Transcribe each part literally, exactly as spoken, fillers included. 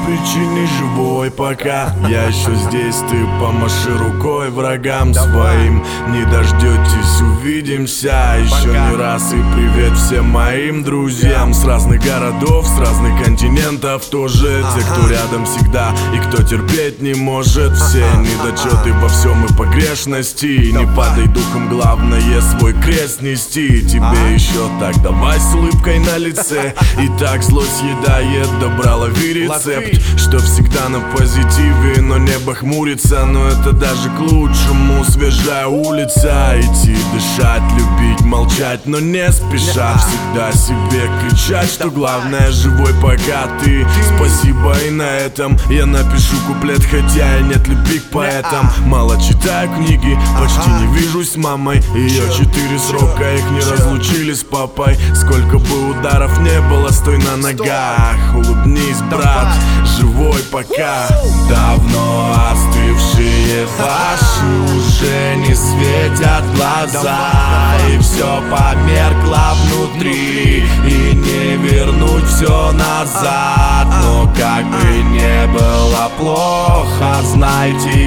причине живой пока. Я еще здесь, ты помаши рукой врагам своим. Не дождетесь, увидимся еще не раз. И привет всем моим друзьям с разных городов, с разных континентов тоже. Те, кто рядом всегда и кто терпеть не может. Все недочеты во всем и погрешности. Не падай духом, главное свой крест нести. Тебе еще так давай с улыбкой на лице. И так злость съедает, добра лови рецепт. Что всегда на позитиве, но небо хмурится. Но это даже к лучшему, свежая улица. Идти, дышать, любить, молчать, но не спеша. Всегда себе кричать, что главное живой пока ты. Спасибо, и на этом я напишу куплет, хотя и нет любви к поэтам. Мало читаю книги, почти не вижусь с мамой. Ее четыре срока, их не разлучили с папой. Сколько бы ударов не было, стой на ногах. Улыбнись, брат, живой пока. Давно остывшие ваши уже не светят глаза. И все померкло внутри, и не вернуть все назад. Но как бы не было плохо, знайте,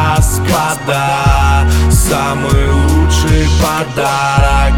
господа, самый лучший подарок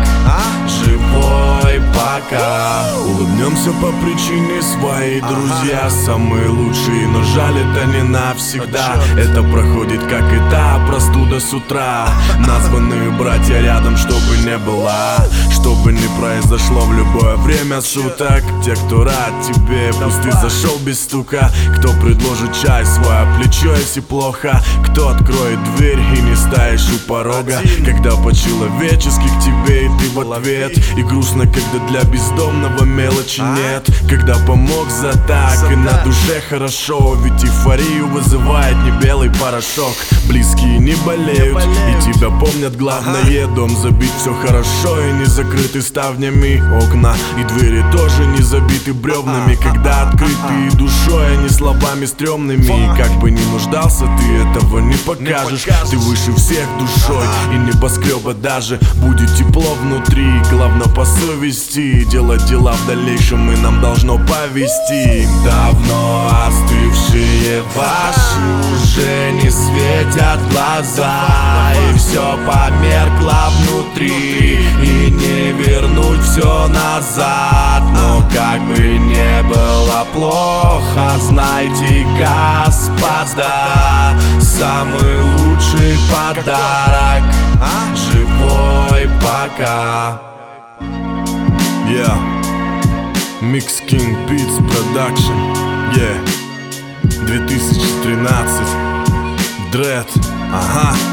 живой пока. Улыбнемся по причине своей, друзья, самые лучшие. Но жаль, это не навсегда. Это проходит как этап, простуда с утра. Названные братья рядом, чтобы не было, чтобы не произошло в любое время суток. Те, кто рад тебе, пусть ты зашел без стука. Кто предложит чай, свое плечо, если плохо. Кто откроет дверь и не стоишь у порога. Когда по-человечески к тебе и ты в ответ. И грустно, когда для бездомного мелочи нет. Когда помог за так, и на душе хорошо. Ведь эйфорию вызывает не белый порошок. Близкие не болеют, и тебя помнят. Главное, дом забит, все хорошо, и не закрыты ставнями окна. И двери тоже не забиты бревнами. Когда открыты и душой, а не словами стрёмными. И как бы ни нуждался, ты этого не покажешь. Ты выше всех душой, и небоскреба даже. Будет тепло внутри, главное по совести. Делать дела в дальнейшем и нам должно повести. Давно остывшие ваши уже не светят глаза. И все померкло внутри, и не вернуть все назад. Но как бы не было плохо, знайте, господа, самый лучший подарок живой пока. Yeah, Mix King Beats Production. Yeah, две тысячи тринадцать. Dread. Ага.